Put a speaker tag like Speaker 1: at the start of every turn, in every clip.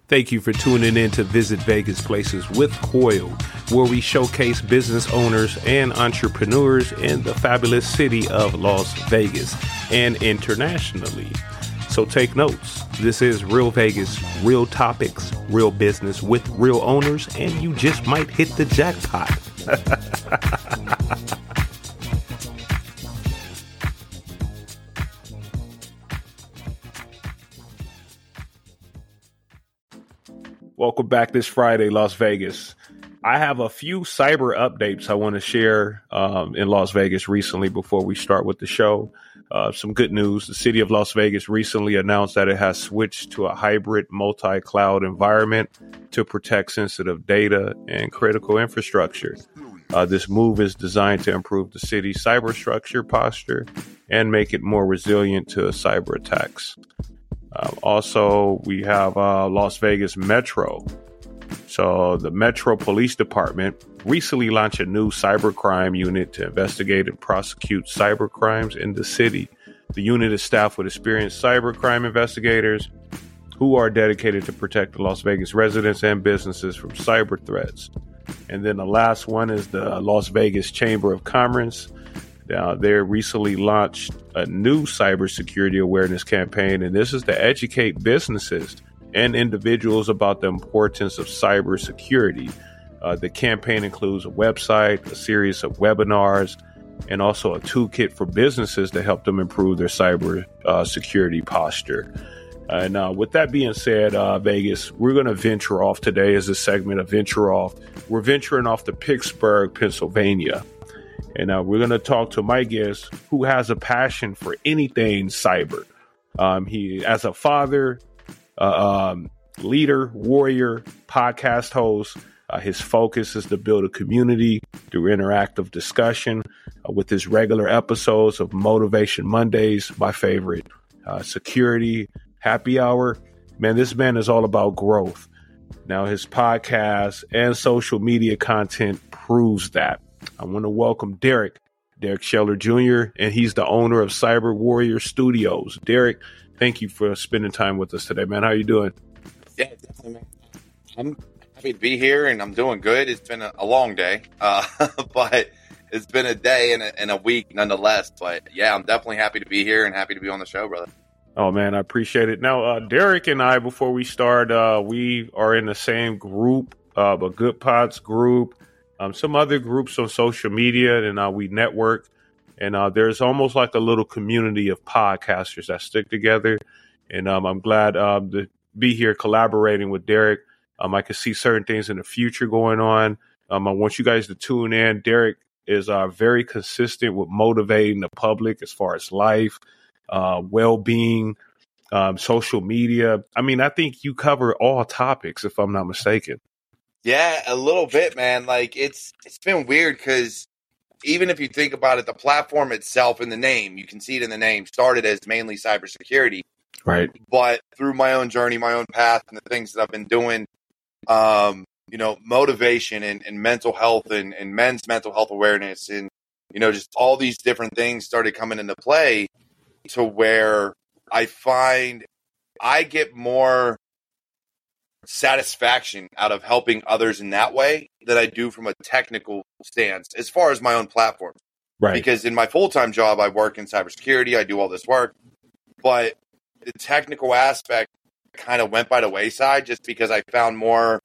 Speaker 1: Thank you for tuning in to Visit Vegas Places with Coil, where we showcase business owners and entrepreneurs in the fabulous city of Las Vegas and internationally. So take notes. This is Real Vegas, real topics, real business with real owners, and you just might hit the jackpot. Welcome back this Friday, Las Vegas. I have a few cyber updates I want to share in Las Vegas recently before we start with the show. Some good news. The city of Las Vegas recently announced that it has switched to a hybrid multi-cloud environment to protect sensitive data and critical infrastructure. This move is designed to improve the city's cyber structure posture and make it more resilient to cyber attacks. Also, we have Las Vegas Metro. So the Metro Police Department recently launched a new cybercrime unit to investigate and prosecute cyber crimes in the city. The unit is staffed with experienced cybercrime investigators who are dedicated to protect the Las Vegas residents and businesses from cyber threats. And then the last one is the Las Vegas Chamber of Commerce. They recently launched a new cybersecurity awareness campaign, and this is to educate businesses and individuals about the importance of cybersecurity. The campaign includes a website, a series of webinars, and also a toolkit for businesses to help them improve their cyber security posture. And with that being said, Vegas, we're going to venture off today as a segment of Venture Off. We're venturing off to Pittsburgh, Pennsylvania. And we're going to talk to my guest who has a passion for anything cyber. He, as a father, leader, warrior, podcast host, his focus is to build a community through interactive discussion with his regular episodes of Motivation Mondays, my favorite, Security, Happy Hour. Man, this man is all about growth. Now, his podcast and social media content proves that. I want to welcome Derek Scheller Jr., and he's the owner of Cyber Warrior Studios. Derek, thank you for spending time with us today, man. How are you doing?
Speaker 2: Yeah, definitely, man. I'm happy to be here, and I'm doing good. It's been a long day, but it's been a day and a week nonetheless. But, yeah, I'm definitely happy to be here and happy to be on the show, brother.
Speaker 1: Oh, man, I appreciate it. Now, Derek and I, before we start, we are in the same group, a Good Pods group. Some other groups on social media, and we network. And there's almost like a little community of podcasters that stick together. And I'm glad to be here collaborating with Derek. I can see certain things in the future going on. I want you guys to tune in. Derek is very consistent with motivating the public as far as life, well-being, social media. I mean, I think you cover all topics, if I'm not mistaken.
Speaker 2: Yeah, a little bit, man. Like it's been weird because even if you think about it, the platform itself and the name, you can see it in the name, started as mainly cybersecurity.
Speaker 1: Right.
Speaker 2: But through my own journey, my own path, and the things that I've been doing, motivation and mental health and men's mental health awareness and, just all these different things started coming into play to where I find I get more satisfaction out of helping others in that way that I do from a technical stance as far as my own platform.
Speaker 1: Right.
Speaker 2: Because in my full-time job, I work in cybersecurity. I do all this work, but the technical aspect kind of went by the wayside just because I found more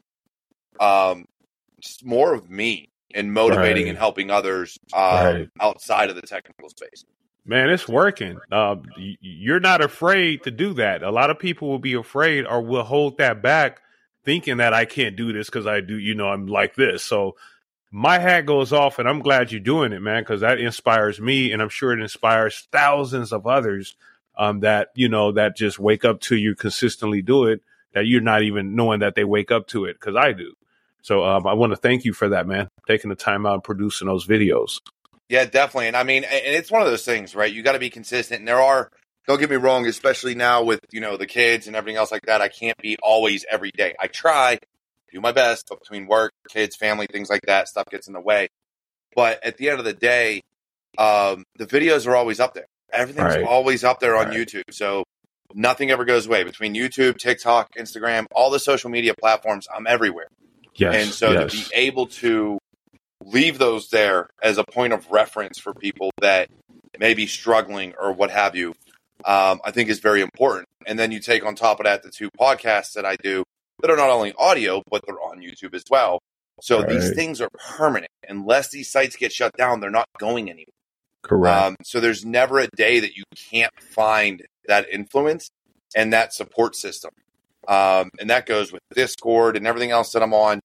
Speaker 2: of me in motivating and helping others outside of the technical space.
Speaker 1: Man, it's working. You're not afraid to do that. A lot of people will be afraid or will hold that back thinking that I can't do this because I do, I'm like this. So my hat goes off, and I'm glad you're doing it, man, because that inspires me, and I'm sure it inspires thousands of others that just wake up to you, consistently do it, that you're not even knowing that they wake up to it, because I do. So I want to thank you for that, man, taking the time out and producing those videos.
Speaker 2: Yeah, definitely. And I mean, and it's one of those things, right? You got to be consistent. And there are, don't get me wrong, especially now with, the kids and everything else like that, I can't be always every day. I try, do my best, but between work, kids, family, things like that, stuff gets in the way. But at the end of the day, the videos are always up there. Everything's always up there on YouTube. So nothing ever goes away. Between YouTube, TikTok, Instagram, all the social media platforms, I'm everywhere.
Speaker 1: Yes.
Speaker 2: And so to be able to leave those there as a point of reference for people that may be struggling or what have you, I think is very important. And then you take on top of that the 2 podcasts that I do that are not only audio, but they're on YouTube as well. So these things are permanent. Unless these sites get shut down, they're not going anywhere.
Speaker 1: Correct.
Speaker 2: So there's never a day that you can't find that influence and that support system. And that goes with Discord and everything else that I'm on.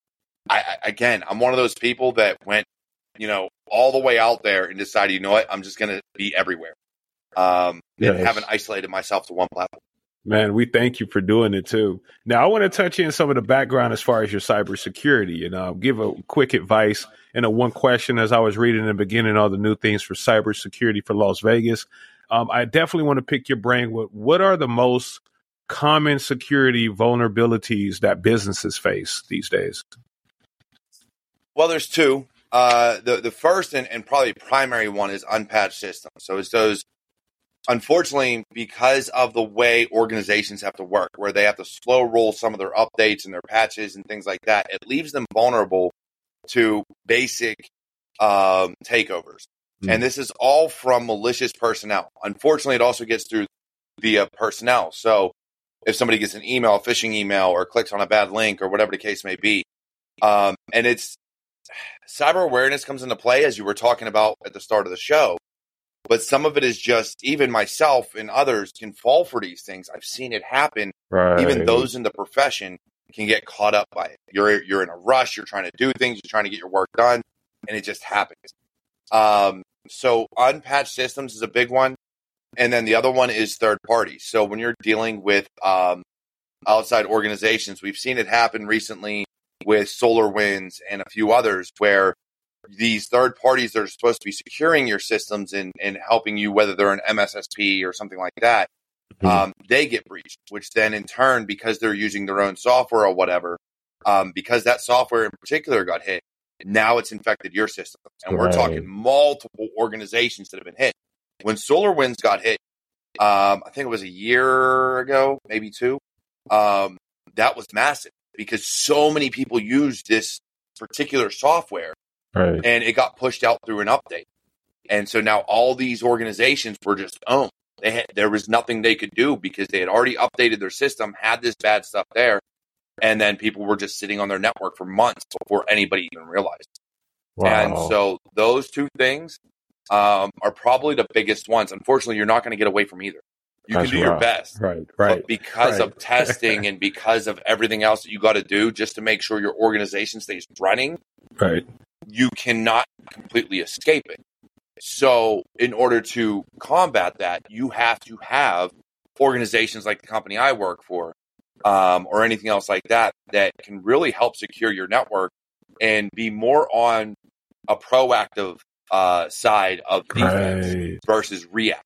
Speaker 2: I'm one of those people that went, all the way out there and decided, you know what, I'm just going to be everywhere. And haven't isolated myself to one platform.
Speaker 1: Man, we thank you for doing it too. Now, I want to touch in some of the background as far as your cybersecurity and give a quick advice and one question as I was reading in the beginning all the new things for cybersecurity for Las Vegas. I definitely want to pick your brain with what are the most common security vulnerabilities that businesses face these days?
Speaker 2: Well, there's 2. The first and probably primary one is unpatched systems. So it's those, unfortunately, because of the way organizations have to work, where they have to slow roll some of their updates and their patches and things like that, it leaves them vulnerable to basic takeovers. And this is all from malicious personnel. Unfortunately, it also gets through via personnel. So if somebody gets an email, a phishing email, or clicks on a bad link or whatever the case may be, and it's cyber awareness comes into play, as you were talking about at the start of the show. But some of it is just, even myself and others can fall for these things. I've seen it happen. Even those in the profession can get caught up by it. You're in a rush. You're trying to do things. You're trying to get your work done, and it just happens. So unpatched systems is a big one. And then the other one is third parties. So when you're dealing with outside organizations, we've seen it happen recently with SolarWinds and a few others, where these third parties that are supposed to be securing your systems and helping you, whether they're an MSSP or something like that, they get breached, which then in turn, because they're using their own software or whatever, because that software in particular got hit, now it's infected your system. And we're talking multiple organizations that have been hit. When SolarWinds got hit, I think it was a year ago, maybe 2, that was massive because so many people used this particular software. And it got pushed out through an update. And so now all these organizations were just owned. There was nothing they could do because they had already updated their system, had this bad stuff there, and then people were just sitting on their network for months before anybody even realized. And so those 2 things are probably the biggest ones. Unfortunately, you're not going to get away from either. You can do your best. But because of testing and because of everything else that you got to do just to make sure your organization stays running, you cannot completely escape it. So in order to combat that, you have to have organizations like the company I work for, or anything else like that, that can really help secure your network and be more on a proactive side of defense versus react.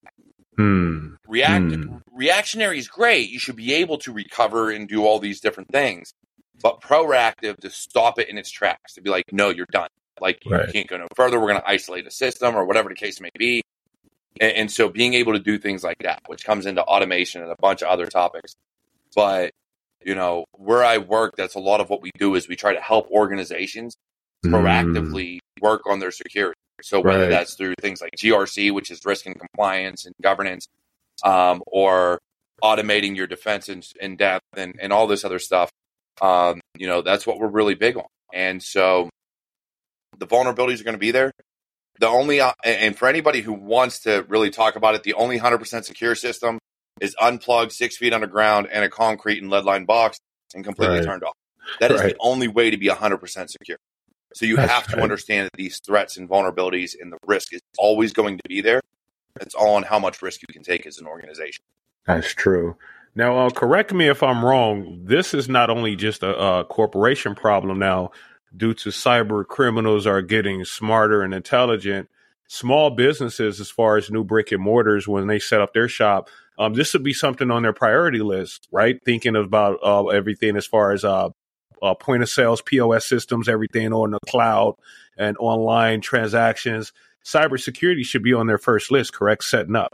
Speaker 2: Reactionary is great. You should be able to recover and do all these different things, but proactive to stop it in its tracks, to be like, no, you're done. Like, you can't go no further. We're going to isolate a system or whatever the case may be. And so being able to do things like that, which comes into automation and a bunch of other topics. But, where I work, that's a lot of what we do is we try to help organizations proactively work on their security. So whether that's through things like GRC, which is risk and compliance and governance, or automating your defense in depth and all this other stuff, that's what we're really big on. And so the vulnerabilities are going to be there. The only, and for anybody who wants to really talk about it, the only 100% secure system is unplugged 6 feet underground and a concrete and lead line box and completely turned off. That is the only way to be 100% secure. So you have to understand that these threats and vulnerabilities and the risk is always going to be there. It's all on how much risk you can take as an organization.
Speaker 1: That's true. Now, correct me if I'm wrong. This is not only just a corporation problem now due to cyber criminals are getting smarter and intelligent. Small businesses, as far as new brick and mortars, when they set up their shop, this would be something on their priority list, right? Thinking about everything as far as point of sales, POS systems, everything on the cloud and online transactions. Cybersecurity should be on their first list, correct? Setting up.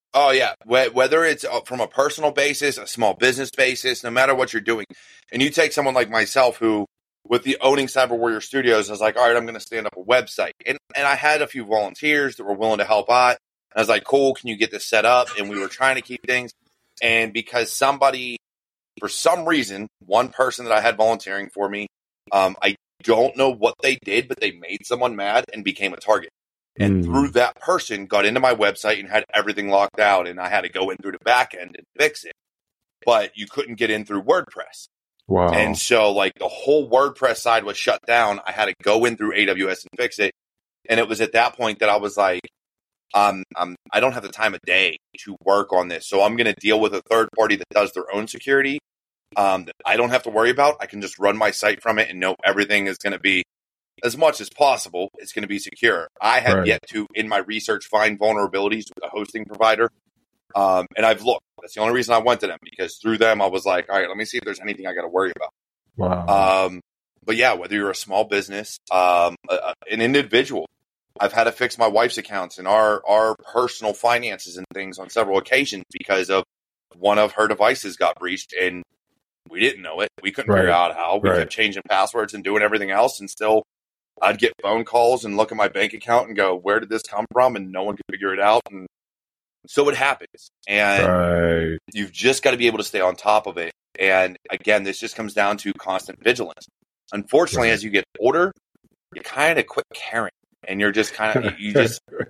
Speaker 2: Oh, yeah. Whether it's from a personal basis, a small business basis, no matter what you're doing. And you take someone like myself who, with the owning Cyber Warrior Studios, I was like, all right, I'm going to stand up a website. And I had a few volunteers that were willing to help out. And I was like, cool, can you get this set up? And we were trying to keep things. And because somebody, for some reason, one person that I had volunteering for me, I don't know what they did, but they made someone mad and became a target. And through that person, got into my website and had everything locked out. And I had to go in through the back end and fix it. But you couldn't get in through WordPress.
Speaker 1: Wow.
Speaker 2: And so, like, the whole WordPress side was shut down. I had to go in through AWS and fix it. And it was at that point that I was like, I don't have the time of day to work on this. So I'm going to deal with a third party that does their own security that I don't have to worry about. I can just run my site from it and know everything is going to be, as much as possible, it's going to be secure. I have yet to, in my research, find vulnerabilities with a hosting provider. And I've looked. That's the only reason I went to them, because through them, I was like, all right, let me see if there's anything I got to worry about.
Speaker 1: Wow.
Speaker 2: But yeah, whether you're a small business, an individual, I've had to fix my wife's accounts and our personal finances and things on several occasions because of one of her devices got breached and we didn't know it. We couldn't figure out how. We kept changing passwords and doing everything else, and still I'd get phone calls and look at my bank account and go, where did this come from? And no one could figure it out. And so it happens. And you've just got to be able to stay on top of it. And again, this just comes down to constant vigilance. Unfortunately, as you get older, you kind of quit caring. And you're just kind of, you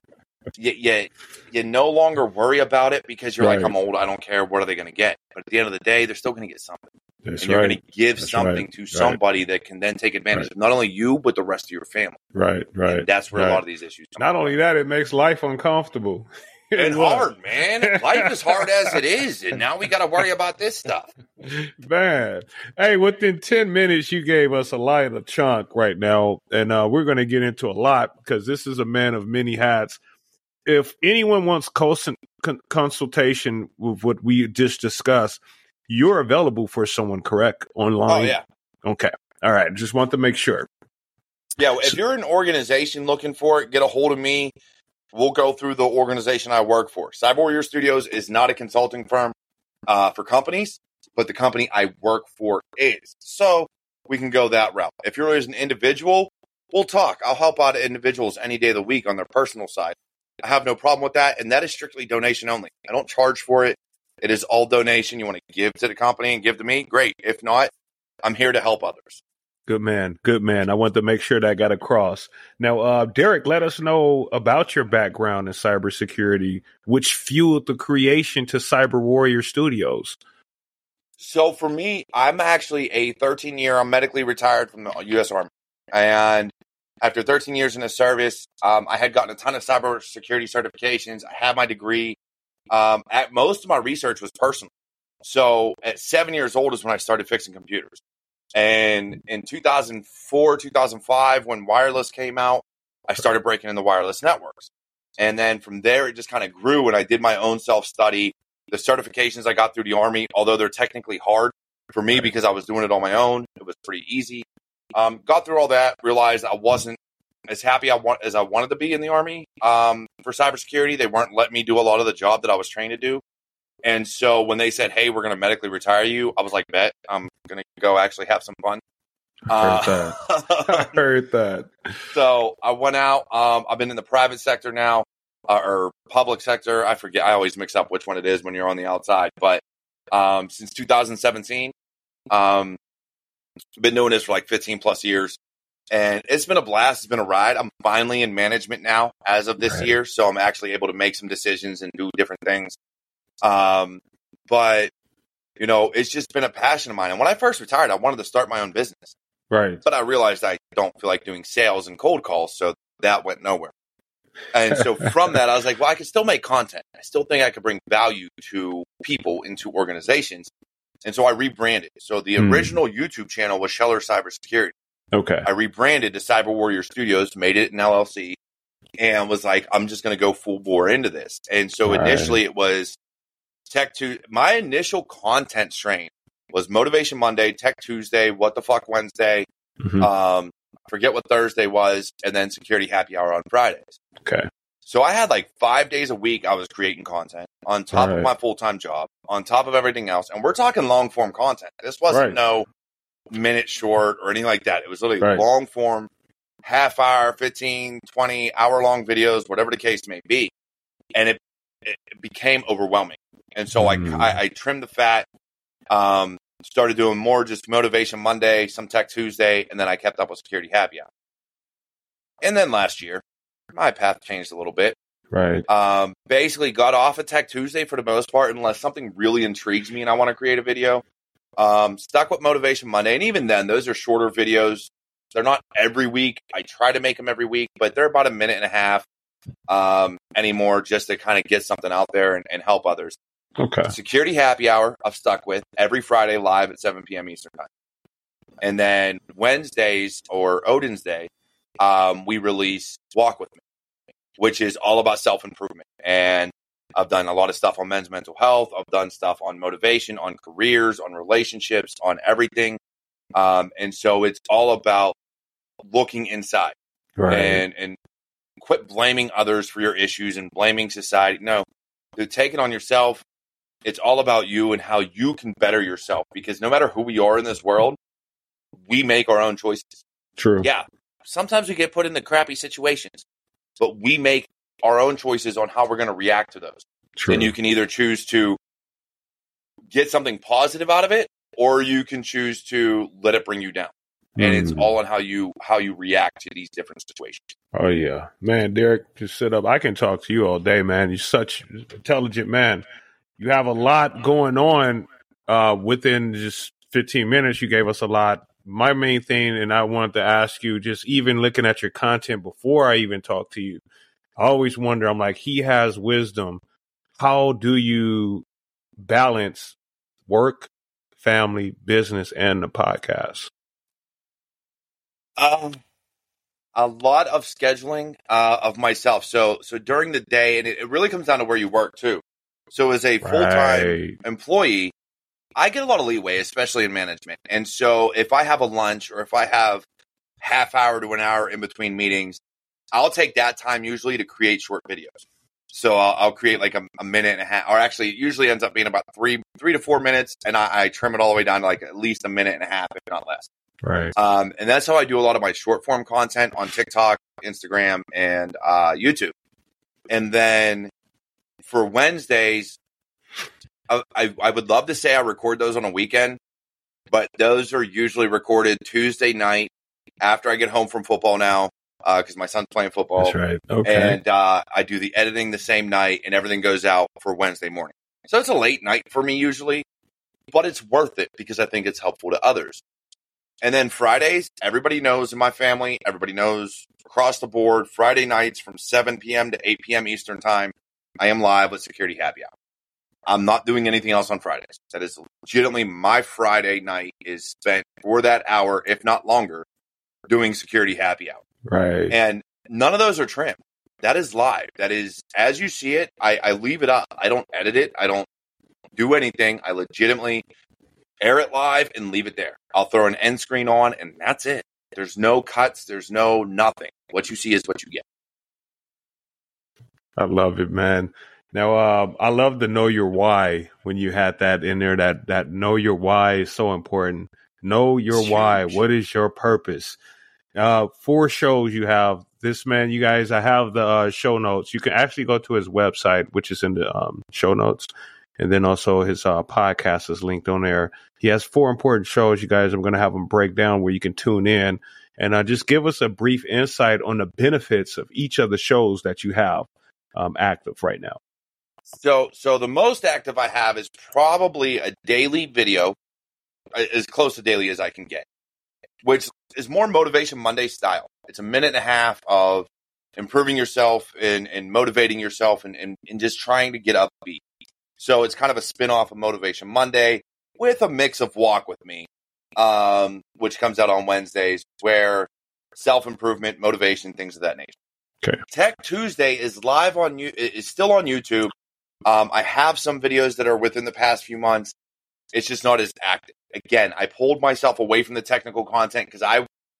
Speaker 2: no longer worry about it because you're like, I'm old, I don't care, what are they going to get? But at the end of the day, they're still going to get something. And you're going to give something to somebody that can then take advantage of not only you, but the rest of your family. And that's where a lot of these issues come
Speaker 1: Not only that, it makes life uncomfortable.
Speaker 2: And hard, man. Life is hard as it is. And now we got to worry about this stuff.
Speaker 1: Man. Hey, within 10 minutes, you gave us a light of chunk right now. And we're going to get into a lot because this is a man of many hats. If anyone wants consultation with what we just discussed, you're available for someone, correct? Online?
Speaker 2: Oh, yeah.
Speaker 1: Okay. All right. Just want to make sure.
Speaker 2: Yeah. If you're an organization looking for it, get a hold of me. We'll go through the organization I work for. Cyber Warrior Studios is not a consulting firm for companies, but the company I work for is. So we can go that route. If you're an individual, we'll talk. I'll help out individuals any day of the week on their personal side. I have no problem with that, and that is strictly donation only. I don't charge for it. It is all donation. You want to give to the company and give to me? Great. If not, I'm here to help others.
Speaker 1: Good man. Good man. I want to make sure that got across. Now, Derek, let us know about your background in cybersecurity, which fueled the creation to Cyber Warrior Studios.
Speaker 2: So for me, I'm actually a 13-year, I'm medically retired from the U.S. Army. And after 13 years in the service, I had gotten a ton of cybersecurity certifications. I had my degree. Most of my research was personal. So at 7 years old is when I started fixing computers. And in 2004, 2005, when wireless came out, I started breaking into wireless networks. And then from there, it just kind of grew, and I did my own self-study. The certifications I got through the Army, although they're technically hard for me because I was doing it on my own, it was pretty easy. Got through all that, realized I wasn't as happy as I wanted to be in the Army for cybersecurity. They weren't letting me do a lot of the job that I was trained to do. And so when they said, hey, we're going to medically retire you, I was like, bet, I'm going to go actually have some fun.
Speaker 1: I heard that.
Speaker 2: So I went out. I've been in the private sector now, or public sector. I forget. I always mix up which one it is when you're on the outside. But since 2017, I've been doing this for like 15 plus years. And it's been a blast. It's been a ride. I'm finally in management now as of this year. So I'm actually able to make some decisions and do different things. But, you know, it's just been a passion of mine. And when I first retired, I wanted to start my own business.
Speaker 1: Right.
Speaker 2: But I realized I don't feel like doing sales and cold calls. So that went nowhere. And so from that, I was like, well, I can still make content. I still think I could bring value to people, into organizations. And so I rebranded. So the original YouTube channel was Scheller Cybersecurity.
Speaker 1: Okay.
Speaker 2: I rebranded to Cyber Warrior Studios, made it an LLC, and was like, I'm just going to go full bore into this. And so initially it was my initial content strain was Motivation Monday, Tech Tuesday, What the Fuck Wednesday, forget what Thursday was, and then Security Happy Hour on Fridays.
Speaker 1: Okay.
Speaker 2: So I had like 5 days a week I was creating content on top of my full-time job, on top of everything else. And we're talking long-form content. This wasn't no minute short or anything like that. It was literally long-form, half hour, 15, 20 hour-long videos, whatever the case may be. And it became overwhelming. And so I trimmed the fat, started doing more just Motivation Monday, some Tech Tuesday, and then I kept up with Security Happy Hour. And then last year, my path changed a little bit. Basically got off of Tech Tuesday for the most part, unless something really intrigues me and I want to create a video. Stuck with Motivation Monday. And even then, those are shorter videos. They're not every week. I try to make them every week, but they're about a minute and a half anymore, just to kind of get something out there and help others. Security Happy Hour, I've stuck with every Friday live at 7 p.m. Eastern Time. And then Wednesdays, or Odin's Day, we release Walk With Me, which is all about self-improvement. And I've done a lot of stuff on men's mental health. I've done stuff on motivation, on careers, on relationships, on everything. And so it's all about looking inside and quit blaming others for your issues and blaming society. No, dude, take it on yourself. It's all about you and how you can better yourself, because no matter who we are in this world, we make our own choices. Yeah. Sometimes we get put in the crappy situations, but we make our own choices on how we're going to react to those. And you can either choose to get something positive out of it, or you can choose to let it bring you down. And it's all on how you react to these different situations.
Speaker 1: Oh, yeah. Man, Derek, just sit up. I can talk to you all day, man. You're such an intelligent man. You have a lot going on within just 15 minutes. You gave us a lot. My main thing, and I wanted to ask you, just even looking at your content before I even talk to you, I always wonder, I'm like, he has wisdom. How do you balance work, family, business, and the podcast?
Speaker 2: A lot of scheduling of myself. So during the day, and it really comes down to where you work too. So as a full-time employee, I get a lot of leeway, especially in management. And so if I have a lunch, or if I have half hour to an hour in between meetings, I'll take that time usually to create short videos. So I'll create like a minute and a half, or actually it usually ends up being about three to 4 minutes. And I trim it all the way down to like at least a minute and a half, if not less. And that's how I do a lot of my short form content on TikTok, Instagram, and YouTube. And then for Wednesdays, I would love to say I record those on a weekend, but those are usually recorded Tuesday night after I get home from football now, because my son's playing football.
Speaker 1: That's right. Okay.
Speaker 2: And I do the editing the same night, and everything goes out for Wednesday morning. So it's a late night for me usually, but it's worth it because I think it's helpful to others. And then Fridays, everybody knows in my family, everybody knows across the board, Friday nights from 7 p.m. to 8 p.m. Eastern Time, I am live with Security Happy Hour. I'm not doing anything else on Fridays. That is legitimately my Friday night is spent for that hour, if not longer, doing Security Happy Hour. And none of those are trimmed. That is live. That is, as you see it, I leave it up. I don't edit it. I don't do anything. I legitimately air it live and leave it there. I'll throw an end screen on, and that's it. There's no cuts. There's no nothing. What you see is what you get.
Speaker 1: I love it, man. Now, I love the know your why when you had that in there. That know your why is so important. Know your why. What is your purpose? 4 shows you have. This man, you guys, I have the show notes. You can actually go to his website, which is in the show notes. And then also his podcast is linked on there. He has 4 important shows, you guys. I'm going to have them break down where you can tune in. And just give us a brief insight on the benefits of each of the shows that you have active right now.
Speaker 2: So the most active I have is probably a daily video, as close to daily as I can get, which is more Motivation Monday style. It's a minute and a half of improving yourself and motivating yourself and just trying to get upbeat. So it's kind of a spin-off of Motivation Monday with a mix of Walk With Me, which comes out on Wednesdays, where self-improvement, motivation, things of that nature.
Speaker 1: Okay.
Speaker 2: Tech Tuesday is live on is still on YouTube. I have some videos that are within the past few months. It's just not as active. Again, I pulled myself away from the technical content because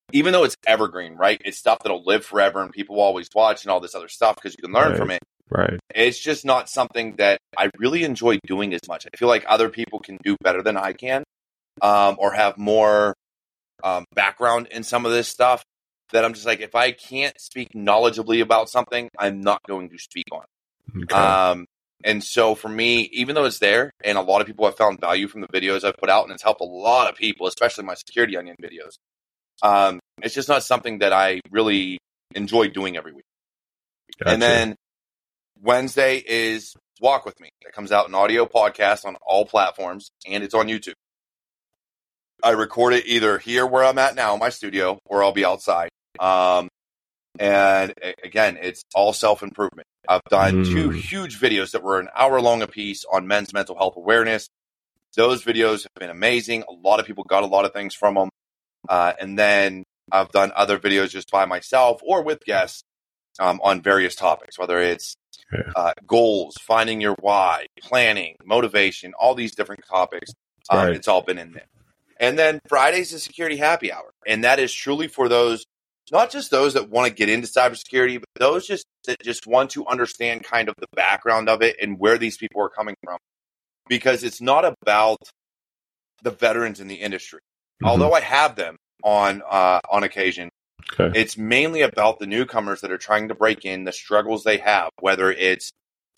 Speaker 2: even though it's evergreen, right? It's stuff that'll live forever and people will always watch and all this other stuff because you can learn from it.
Speaker 1: Right.
Speaker 2: It's just not something that I really enjoy doing as much. I feel like other people can do better than I can, or have more background in some of this stuff that I'm just like, if I can't speak knowledgeably about something, I'm not going to speak on it.
Speaker 1: Okay.
Speaker 2: And so for me, even though it's there and a lot of people have found value from the videos I've put out and it's helped a lot of people, especially my Security Onion videos, it's just not something that I really enjoy doing every week.
Speaker 1: Gotcha.
Speaker 2: And then Wednesday is Walk With Me. It comes out an audio podcast on all platforms, and it's on YouTube. I record it either here where I'm at now in my studio, or I'll be outside. And again, it's all self-improvement. I've done 2 huge videos that were an hour long apiece on men's mental health awareness. Those videos have been amazing. A lot of people got a lot of things from them. And then I've done other videos just by myself or with guests on various topics, whether it's goals, finding your why, planning, motivation, all these different topics.
Speaker 1: Right.
Speaker 2: It's all been in there. And then Friday's is Security Happy Hour. And that is truly for those, not just those that want to get into cybersecurity, but those that just want to understand kind of the background of it and where these people are coming from. Because it's not about the veterans in the industry. Although I have them on occasion, it's mainly about the newcomers that are trying to break in, the struggles they have, whether it's,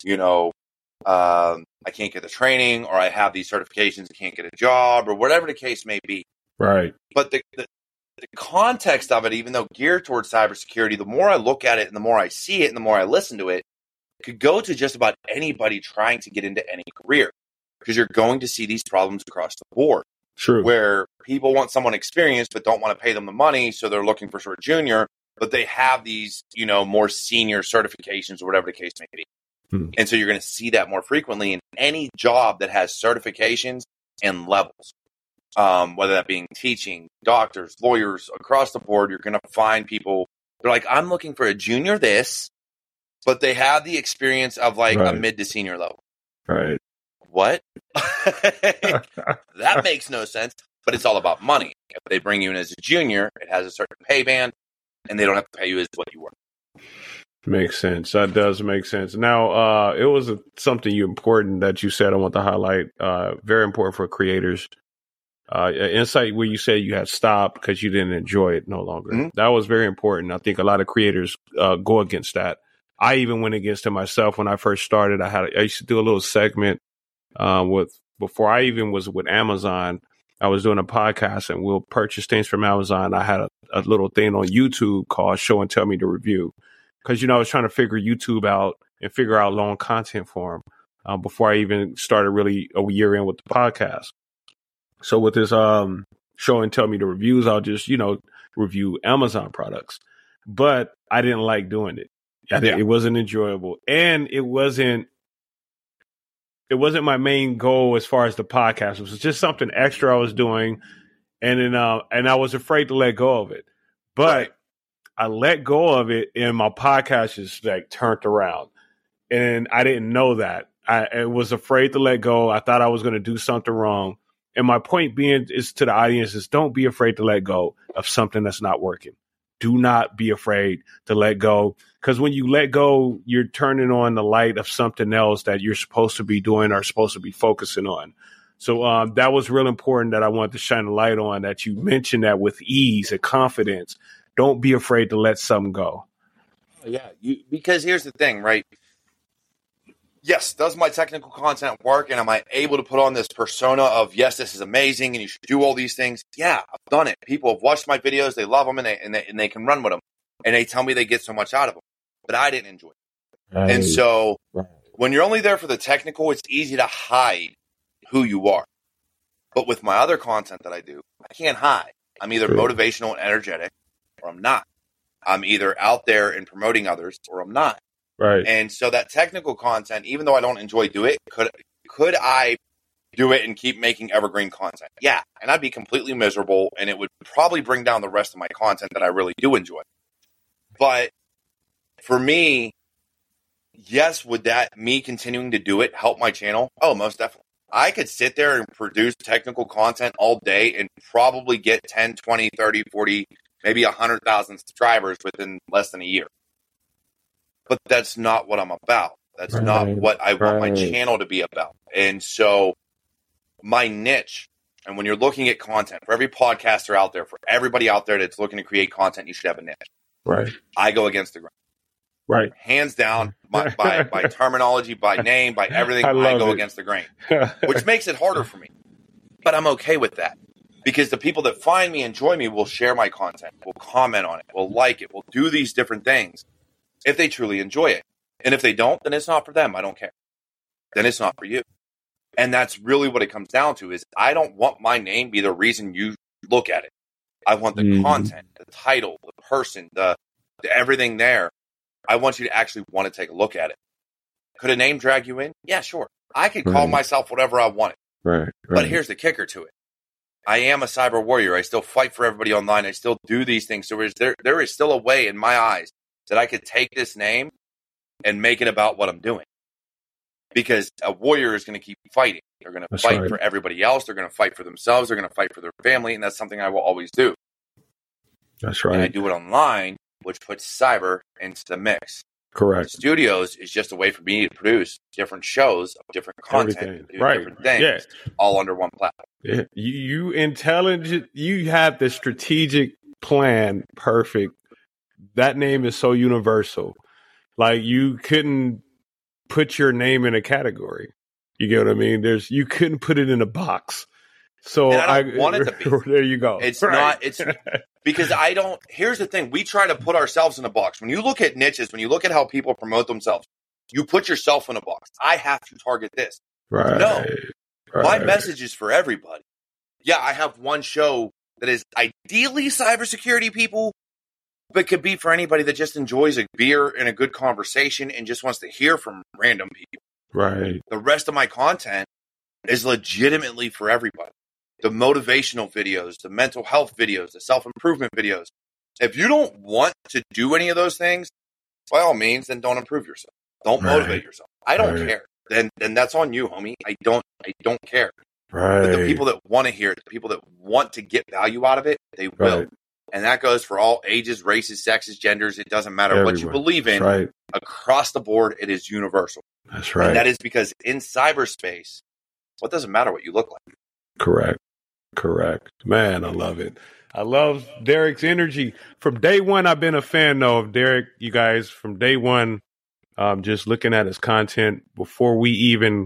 Speaker 2: I can't get the training, or I have these certifications, I can't get a job, or whatever the case may be.
Speaker 1: Right.
Speaker 2: But the context of it, even though geared towards cybersecurity, the more I look at it and the more I see it and the more I listen to it, could go to just about anybody trying to get into any career, because you're going to see these problems across the board.
Speaker 1: True.
Speaker 2: Where people want someone experienced but don't want to pay them the money, so they're looking for sort of junior, but they have these, more senior certifications or whatever the case may be. And so you're going to see that more frequently in any job that has certifications and levels, whether that being teaching, doctors, lawyers, across the board. You're going to find people, they're like, I'm looking for a junior this, but they have the experience of like a mid to senior level.
Speaker 1: Right.
Speaker 2: What? That makes no sense, but it's all about money. If they bring you in as a junior, it has a certain pay band, and they don't have to pay you as what you were.
Speaker 1: Makes sense. That does make sense. Now, it was something important that you said I want to highlight. Very important for creators. Insight where you said you had stopped because you didn't enjoy it no longer. That was very important. I think a lot of creators go against that. I even went against it myself when I first started. I used to do a little segment before I even was with Amazon. I was doing a podcast and we'll purchase things from Amazon. I had a little thing on YouTube called Show and Tell Me the Review. Because, I was trying to figure YouTube out and figure out long content form before I even started really a year in with the podcast. So with this Show and Tell Me the Reviews, I'll just, review Amazon products. But I didn't like doing it. It wasn't enjoyable. And it wasn't my main goal as far as the podcast. It was just something extra I was doing. And then and I was afraid to let go of it. But I let go of it and my podcast is like turned around, and I didn't know that. I was afraid to let go. I thought I was going to do something wrong. And my point being is to the audience is don't be afraid to let go of something that's not working. Do not be afraid to let go, because when you let go, you're turning on the light of something else that you're supposed to be doing or supposed to be focusing on. So that was real important that I wanted to shine a light on, that you mentioned that with ease and confidence. Don't be afraid to let something go.
Speaker 2: Yeah, because here's the thing, right? Yes, does my technical content work, and am I able to put on this persona of, yes, this is amazing, and you should do all these things? Yeah, I've done it. People have watched my videos, they love them, and they can run with them, and they tell me they get so much out of them. But I didn't enjoy it. Right. And so when you're only there for the technical, it's easy to hide who you are. But with my other content that I do, I can't hide. I'm either motivational and energetic, or I'm not. I'm either out there and promoting others, or I'm not.
Speaker 1: Right.
Speaker 2: And so that technical content, even though I don't enjoy do it, could I do it and keep making evergreen content? Yeah. And I'd be completely miserable, and it would probably bring down the rest of my content that I really do enjoy. But for me, yes, would that me continuing to do it help my channel? Oh, most definitely. I could sit there and produce technical content all day and probably get 10, 20, 30, 40 maybe 100,000 subscribers within less than a year. But that's not what I'm about. That's not what I want my channel to be about. And so my niche, and when you're looking at content, for every podcaster out there, for everybody out there that's looking to create content, you should have a niche.
Speaker 1: Right.
Speaker 2: I go against the grain.
Speaker 1: Right.
Speaker 2: Hands down, by terminology, by name, by everything, I go against the grain, which makes it harder for me. But I'm okay with that because the people that find me, enjoy me, will share my content, will comment on it, will like it, will do these different things if they truly enjoy it. And if they don't, then it's not for them. I don't care. Then it's not for you. And that's really what it comes down to is I don't want my name be the reason you look at it. I want the content, the title, the person, the everything there. I want you to actually want to take a look at it. Could a name drag you in? Yeah, sure. I could call myself whatever I wanted.
Speaker 1: Right.
Speaker 2: But here's the kicker to it. I am a cyber warrior. I still fight for everybody online. I still do these things. So there is still a way in my eyes that I could take this name and make it about what I'm doing. Because a warrior is going to keep fighting. They're going to fight for everybody else. They're going to fight for themselves. They're going to fight for their family. And that's something I will always do.
Speaker 1: That's right.
Speaker 2: And I do it online, which puts cyber into the mix.
Speaker 1: Correct.
Speaker 2: Studios is just a way for me to produce different shows of different content, different things, all under one platform.
Speaker 1: Yeah. You intelligent. You have the strategic plan perfect. That name is so universal. Like you couldn't put your name in a category. You get what I mean? You couldn't put it in a box. So
Speaker 2: I don't want it to be.
Speaker 1: There you go.
Speaker 2: It's not. It's because I don't. Here's the thing: we try to put ourselves in a box. When you look at niches, when you look at how people promote themselves, you put yourself in a box. I have to target this.
Speaker 1: Right.
Speaker 2: No, my message is for everybody. Yeah, I have one show that is ideally cybersecurity people, but could be for anybody that just enjoys a beer and a good conversation and just wants to hear from random people.
Speaker 1: Right.
Speaker 2: The rest of my content is legitimately for everybody. The motivational videos, the mental health videos, the self-improvement videos. If you don't want to do any of those things, by all means, then don't improve yourself. Don't motivate yourself. I don't care. Then that's on you, homie. I don't care.
Speaker 1: Right.
Speaker 2: But the people that want to hear it, the people that want to get value out of it, they will. And that goes for all ages, races, sexes, genders. It doesn't matter what you believe in.
Speaker 1: Right.
Speaker 2: Across the board, it is universal.
Speaker 1: That's right.
Speaker 2: And that is because in cyberspace, what doesn't matter what you look like.
Speaker 1: Correct. Man, I love it. I love Derek's energy. From day one, I've been a fan, though, of Derek, you guys. From day one, just looking at his content before we even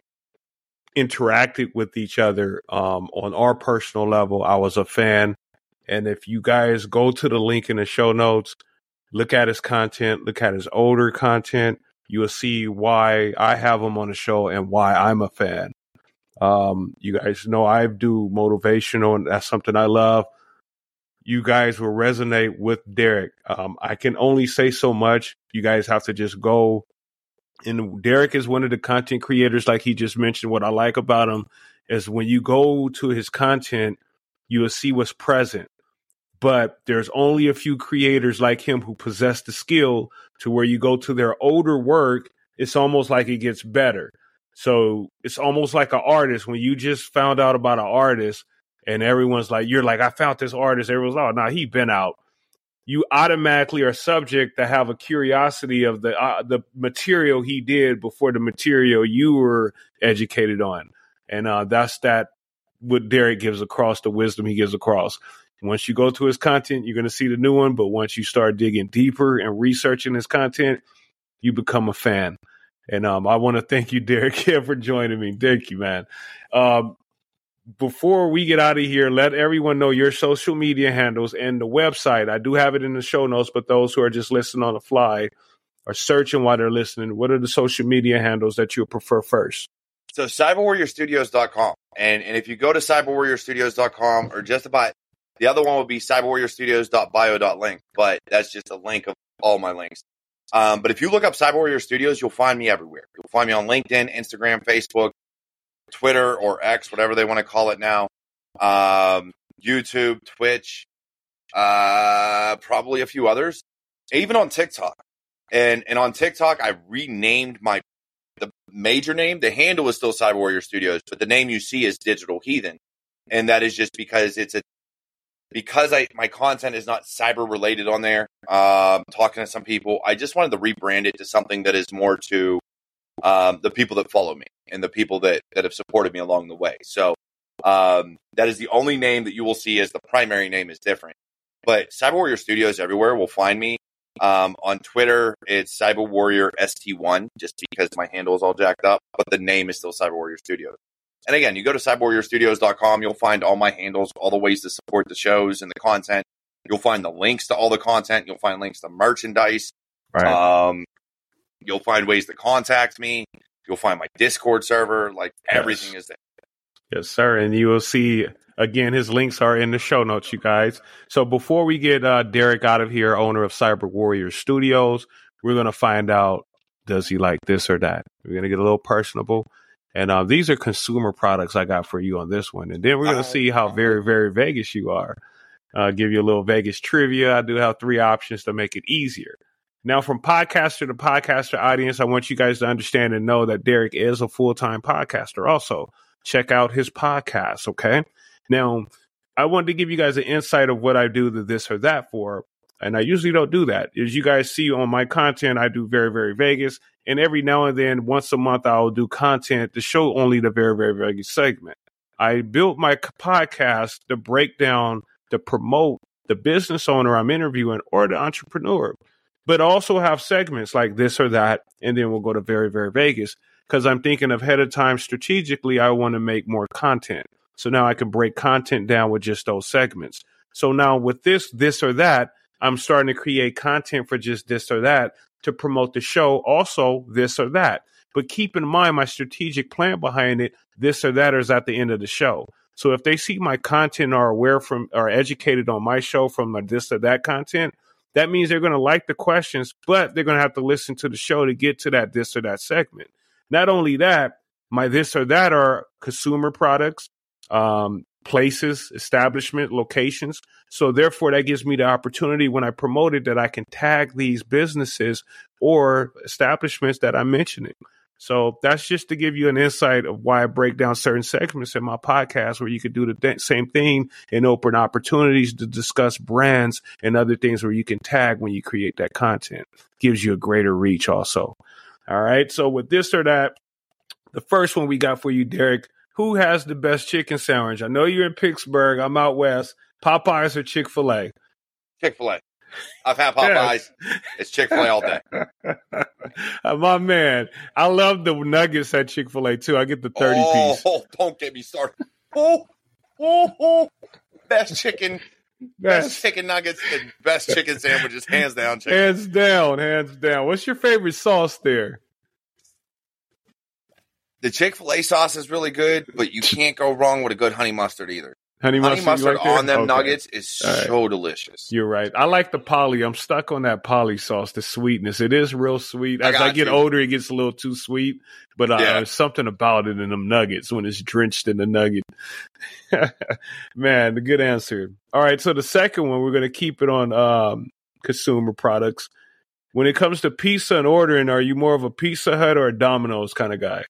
Speaker 1: interacted with each other on our personal level, I was a fan. And if you guys go to the link in the show notes, look at his content, look at his older content, you will see why I have him on the show and why I'm a fan. You guys know I do motivational, and that's something I love. You guys will resonate with Derek. I can only say so much. You guys have to just go. And Derek is one of the content creators, like he just mentioned. What I like about him is when you go to his content, you will see what's present. But there's only a few creators like him who possess the skill to where you go to their older work, it's almost like it gets better. So it's almost like an artist. When you just found out about an artist and everyone's like, you're like, I found this artist. Everyone's like, oh, no, he been out. You automatically are subject to have a curiosity of the material he did before the material you were educated on. And that's what Derek gives across, the wisdom he gives across. Once you go to his content, you're going to see the new one. But once you start digging deeper and researching his content, you become a fan. And I want to thank you, Derek, for joining me. Thank you, man. Before we get out of here, let everyone know your social media handles and the website. I do have it in the show notes, but those who are just listening on the fly are searching while they're listening. What are the social media handles that you prefer first?
Speaker 2: So cyberwarriorstudios.com. And if you go to cyberwarriorstudios.com or just about, the other one would be cyberwarriorstudios.bio.link, but that's just a link of all my links. But if you look up Cyber Warrior Studios, you'll find me everywhere. You'll find me on LinkedIn, Instagram, Facebook, Twitter, or X, whatever they want to call it now. YouTube, Twitch, probably a few others. Even on TikTok. And on TikTok, I renamed the major name. The handle is still Cyber Warrior Studios, but the name you see is Digital Heathen. And that is just because because my content is not cyber related on there, talking to some people, I just wanted to rebrand it to something that is more to the people that follow me and the people that have supported me along the way. So that is the only name that you will see as the primary name is different. But Cyber Warrior Studios everywhere will find me. On Twitter, it's Cyber Warrior ST1, just because my handle is all jacked up, but the name is still Cyber Warrior Studios. And again, you go to cyberwarriorstudios.com, you'll find all my handles, all the ways to support the shows and the content. You'll find the links to all the content. You'll find links to merchandise.
Speaker 1: Right.
Speaker 2: You'll find ways to contact me. You'll find my Discord server. Like, everything is there.
Speaker 1: Yes, sir. And you will see, again, his links are in the show notes, you guys. So before we get Derek out of here, owner of Cyber Warrior Studios, we're going to find out, does he like this or that? We're going to get a little personable. And these are consumer products I got for you on this one. And then we're going to see how very, very Vegas you are. Give you a little Vegas trivia. I do have 3 options to make it easier. Now, from podcaster to podcaster audience, I want you guys to understand and know that Derek is a full-time podcaster also. Check out his podcast, okay? Now, I wanted to give you guys an insight of what I do the this or that for, and I usually don't do that. As you guys see on my content, I do very, very Vegas, and every now and then, once a month, I'll do content to show only the very, very Vegas segment. I built my podcast to break down, to promote the business owner I'm interviewing or the entrepreneur, but also have segments like this or that, and then we'll go to very, very Vegas. Because I'm thinking ahead of time strategically, I want to make more content. So now I can break content down with just those segments. So now with this or that, I'm starting to create content for just this or that to promote the show, also this or that. But keep in mind my strategic plan behind it, this or that is at the end of the show. So if they see my content or aware from or educated on my show from the this or that content, that means they're going to like the questions, but they're going to have to listen to the show to get to that this or that segment. Not only that, my this or that are consumer products, places, establishment, locations. So therefore, that gives me the opportunity when I promote it that I can tag these businesses or establishments that I'm mentioning. So that's just to give you an insight of why I break down certain segments in my podcast where you could do the same thing and open opportunities to discuss brands and other things where you can tag when you create that content. Gives you a greater reach also. All right. So with this or that, the first one we got for you, Derek, who has the best chicken sandwich? I know you're in Pittsburgh. I'm out west. Popeyes or Chick-fil-A?
Speaker 2: Chick-fil-A. I've had Popeyes. Yes. It's Chick-fil-A all day.
Speaker 1: My man. I love the nuggets at Chick-fil-A too. I get the 30 piece.
Speaker 2: Oh, don't get me started. Best chicken. Best chicken nuggets and best chicken sandwiches, hands down.
Speaker 1: Hands down. What's your favorite sauce there?
Speaker 2: The Chick-fil-A sauce is really good, but you can't go wrong with a good honey mustard either.
Speaker 1: Honey mustard like
Speaker 2: on them nuggets is so delicious.
Speaker 1: You're right. I like the poly. I'm stuck on that poly sauce, the sweetness. It is real sweet. As I get older, it gets a little too sweet, but there's something about it in them nuggets when it's drenched in the nugget. Man, the good answer. All right, so the second one, we're going to keep it on consumer products. When it comes to pizza and ordering, are you more of a Pizza Hut or a Domino's kind of guy?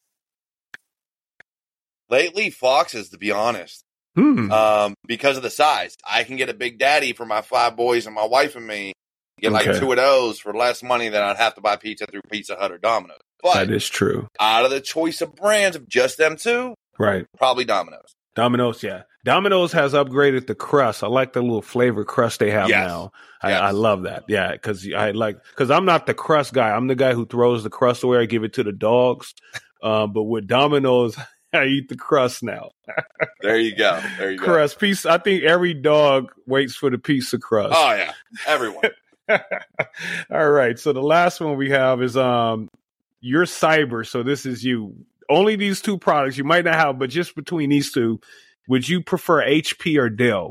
Speaker 2: Lately, Fox's, to be honest. Because of the size. I can get a Big Daddy for my 5 boys and my wife and me. Get like 2 of those for less money than I'd have to buy pizza through Pizza Hut or Domino's. But
Speaker 1: that is true.
Speaker 2: Out of the choice of brands of just them 2,
Speaker 1: right?
Speaker 2: Probably Domino's.
Speaker 1: Domino's, yeah. Domino's has upgraded the crust. I like the little flavor crust they have now. I love that. Yeah, because I'm not the crust guy. I'm the guy who throws the crust away. I give it to the dogs. But with Domino's, I eat the crust now.
Speaker 2: There you go.
Speaker 1: Crust piece. I think every dog waits for the pizza crust.
Speaker 2: Oh yeah, everyone.
Speaker 1: All right. So the last one we have is your cyber. So this is you. Only these 2 products you might not have, but just between these 2, would you prefer HP or Dell?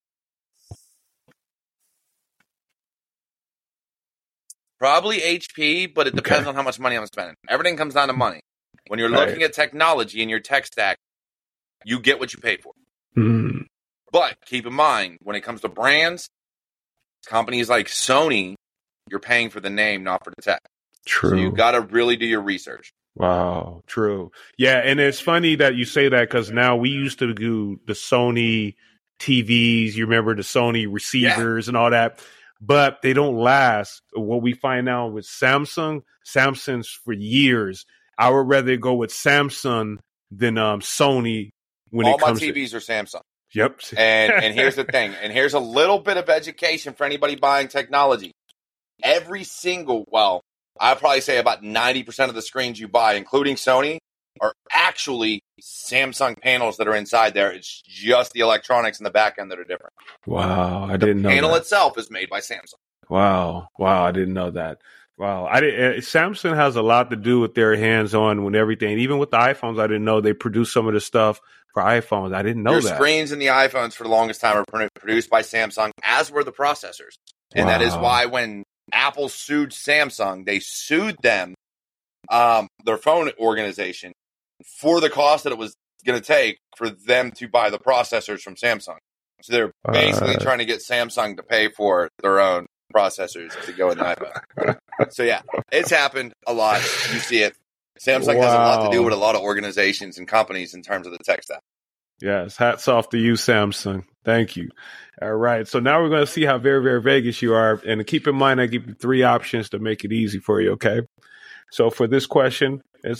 Speaker 2: Probably HP, but it depends on how much money I'm spending. Everything comes down to money. When you're looking at technology in your tech stack, you get what you pay for. But keep in mind, when it comes to brands, companies like Sony, you're paying for the name, not for the tech.
Speaker 1: True.
Speaker 2: So you got to really do your research.
Speaker 1: Wow, true. Yeah, and it's funny that you say that because now we used to do the Sony TVs. You remember the Sony receivers and all that, but they don't last. What we find out with Samsung's for years. I would rather go with Samsung than Sony when
Speaker 2: all
Speaker 1: it comes
Speaker 2: my TVs are Samsung.
Speaker 1: Yep.
Speaker 2: And here's the thing, and here's a little bit of education for anybody buying technology. Every single, well, I'd probably say about 90% of the screens you buy, including Sony, are actually Samsung panels that are inside there. It's just the electronics in the back end that are different.
Speaker 1: Wow, I didn't know that.
Speaker 2: The panel itself is made by Samsung.
Speaker 1: Wow, I didn't know that. Wow, Samsung has a lot to do with their hands-on with everything. Even with the iPhones, I didn't know they produce some of the stuff for iPhones. I didn't know
Speaker 2: Your
Speaker 1: that.
Speaker 2: Screens in the iPhones for the longest time were produced by Samsung, as were the processors. And that is why when Apple sued Samsung, they sued them, their phone organization, for the cost that it was going to take for them to buy the processors from Samsung. So they're basically trying to get Samsung to pay for their own processors to go in the iPhone. So yeah, it's happened a lot. You see it. Samsung has a lot to do with a lot of organizations and companies in terms of the tech stack.
Speaker 1: Yes, hats off to you, Samsung. Thank you. All right, so now we're going to see how very, very Vegas you are. And keep in mind, I give you 3 options to make it easy for you, okay? So for this question, it's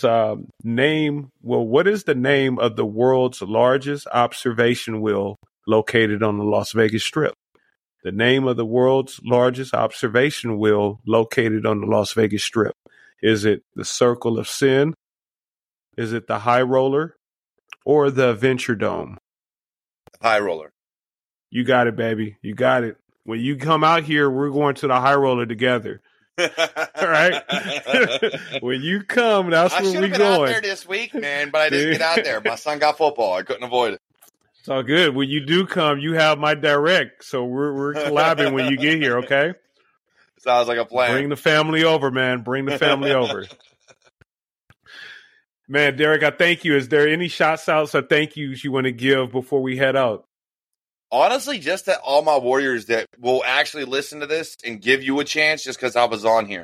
Speaker 1: what is the name of the world's largest observation wheel located on the Las Vegas Strip? The name of the world's largest observation wheel located on the Las Vegas Strip. Is it the Circle of Sin? Is it the High Roller? Or the Adventure Dome?
Speaker 2: High Roller.
Speaker 1: You got it, baby. You got it. When you come out here, we're going to the High Roller together. All right. When you come, that's where we going. I should have been out
Speaker 2: there this week, man, but I didn't get out there. My son got football. I couldn't avoid it.
Speaker 1: It's all good. When you do come, you have my direct, so we're collabing when you get here. Okay.
Speaker 2: Sounds like a plan.
Speaker 1: Bring the family over, man. Bring the family over. Man, Derek, I thank you. Is there any shots outs or thank yous you want to give before we head out?
Speaker 2: Honestly, just to all my warriors that will actually listen to this and give you a chance just because I was on here.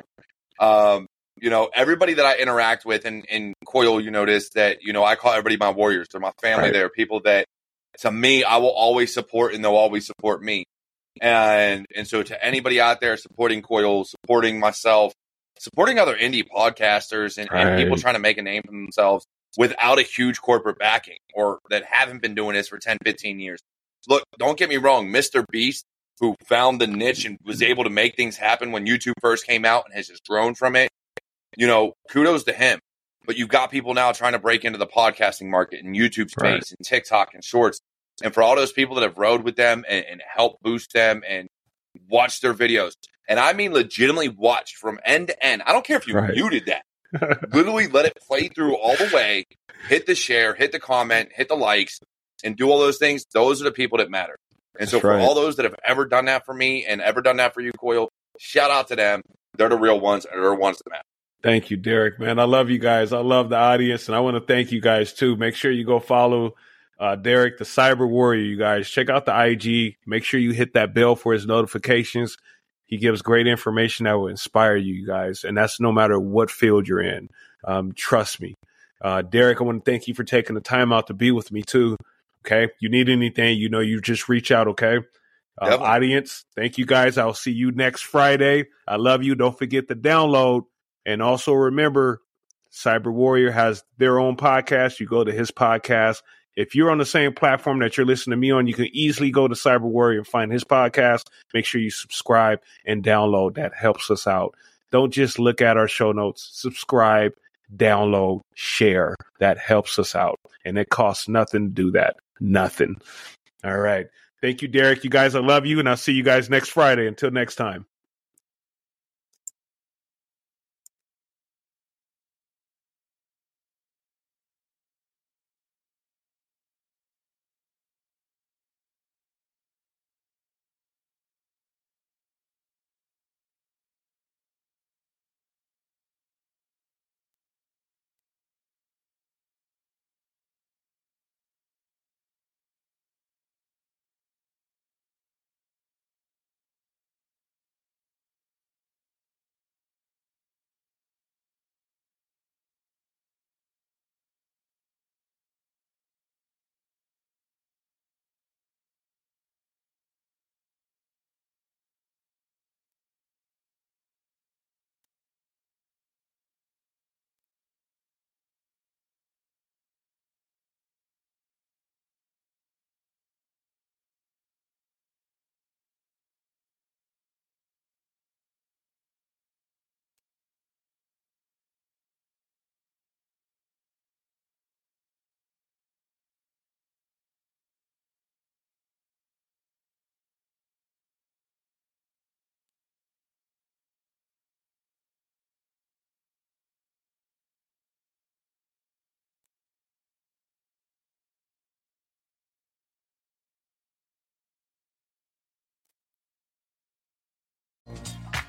Speaker 2: Everybody that I interact with in Coil, you notice that, I call everybody my warriors. They're my family. Right. They're people that, to me, I will always support and they'll always support me. And so to anybody out there supporting Coil, supporting myself, supporting other indie podcasters and people trying to make a name for themselves without a huge corporate backing or that haven't been doing this for 10, 15 years. Look, don't get me wrong. Mr. Beast, who found the niche and was able to make things happen when YouTube first came out and has just grown from it, kudos to him. But you've got people now trying to break into the podcasting market and YouTube space and TikTok and Shorts. And for all those people that have rode with them and helped boost them and watched their videos, and I mean legitimately watched from end to end. I don't care if you muted that. Literally let it play through all the way, hit the share, hit the comment, hit the likes, and do all those things. Those are the people that matter. And so for all those that have ever done that for me and ever done that for you, Coil, shout out to them. They're the real ones, and they're the ones that matter.
Speaker 1: Thank you, Derek, man. I love you guys. I love the audience, and I want to thank you guys, too. Make sure you go follow Derek, the Cyber Warrior, you guys. Check out the IG. Make sure you hit that bell for his notifications. He gives great information that will inspire you guys, and that's no matter what field you're in. Trust me. Derek, I want to thank you for taking the time out to be with me, too. Okay? You need anything, you just reach out, okay? Audience, thank you, guys. I'll see you next Friday. I love you. Don't forget to download. And also remember, Cyber Warrior has their own podcast. You go to his podcast. If you're on the same platform that you're listening to me on, you can easily go to Cyber Warrior and find his podcast. Make sure you subscribe and download. That helps us out. Don't just look at our show notes. Subscribe, download, share. That helps us out. And it costs nothing to do that. Nothing. All right. Thank you, Derek. You guys, I love you, and I'll see you guys next Friday. Until next time.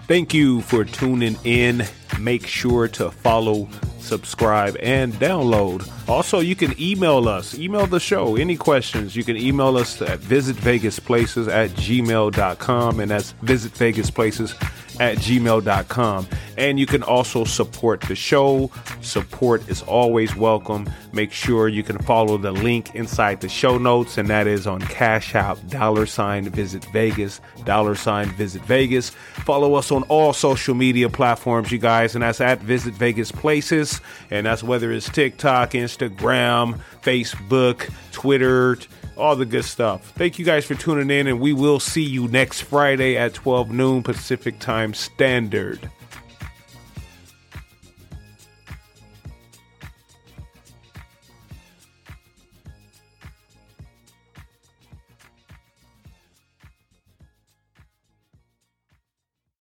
Speaker 1: Thank you for tuning in. Make sure to follow, subscribe, and download. Also, you can email us. Email the show. Any questions, you can email us at visitvegasplaces@gmail.com, and that's visitvegasplaces@gmail.com. And you can also support the show. Support is always welcome. Make sure you can follow the link inside the show notes, and that is on Cash App, $Visit Vegas, $Visit Vegas. Follow us on all social media platforms, you guys, and that's at Visit Vegas Places, and that's whether it's TikTok, Instagram, Facebook, Twitter, all the good stuff. Thank you guys for tuning in, and we will see you next Friday at 12 noon Pacific Time Standard.